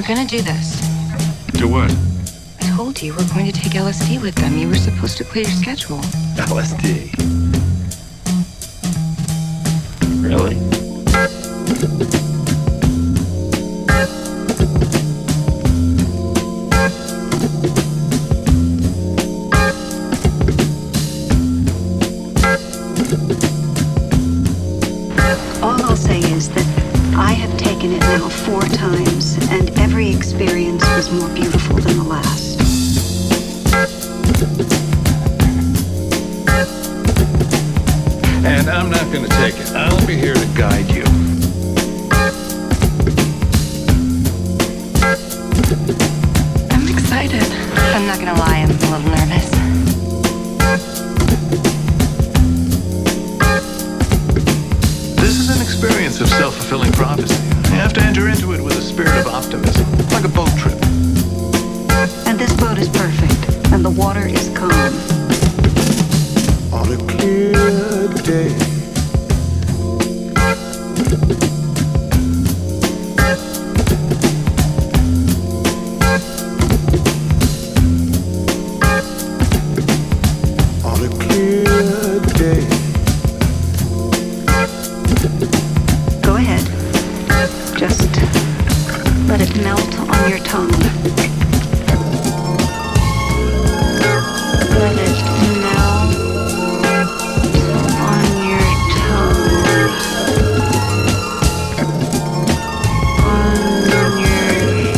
gonna do this. Do what? I told you we're going to take LSD with them. You were supposed to clear your schedule. LSD. Really? All I'll say is that I have taken it now 4 times, and every experience was more beautiful than the last. And I'm not going to take it. I'll be here to guide you. I'm excited. I'm not gonna lie, I'm a little nervous. This is an experience of self-fulfilling prophecy. You have to enter into it with a spirit of optimism, like a boat trip. And this boat is perfect, and the water is calm. On a clear day, on a clear day, Go ahead. Just let it melt on your tongue. Let it melt on your tongue. On your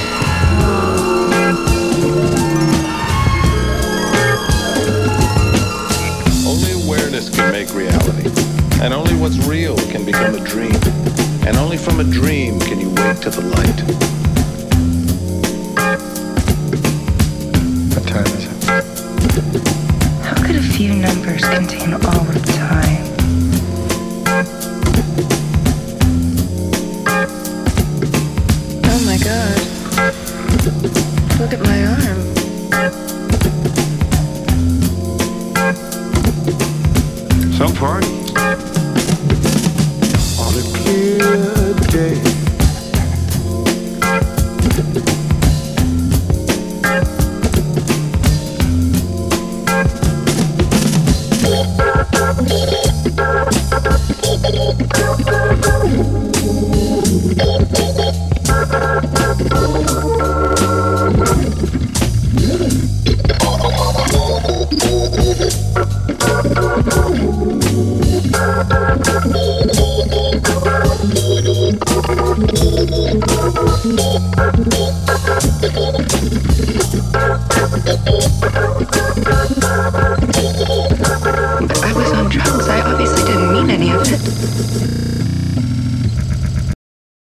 Only awareness can make reality. And only what's real can become a dream. And only from a dream can you wake to the light. what time is it? How could a few numbers contain all of time? Oh my god. Look at my arm. Some party. On a clear day, I was on drugs. I obviously didn't mean any of it.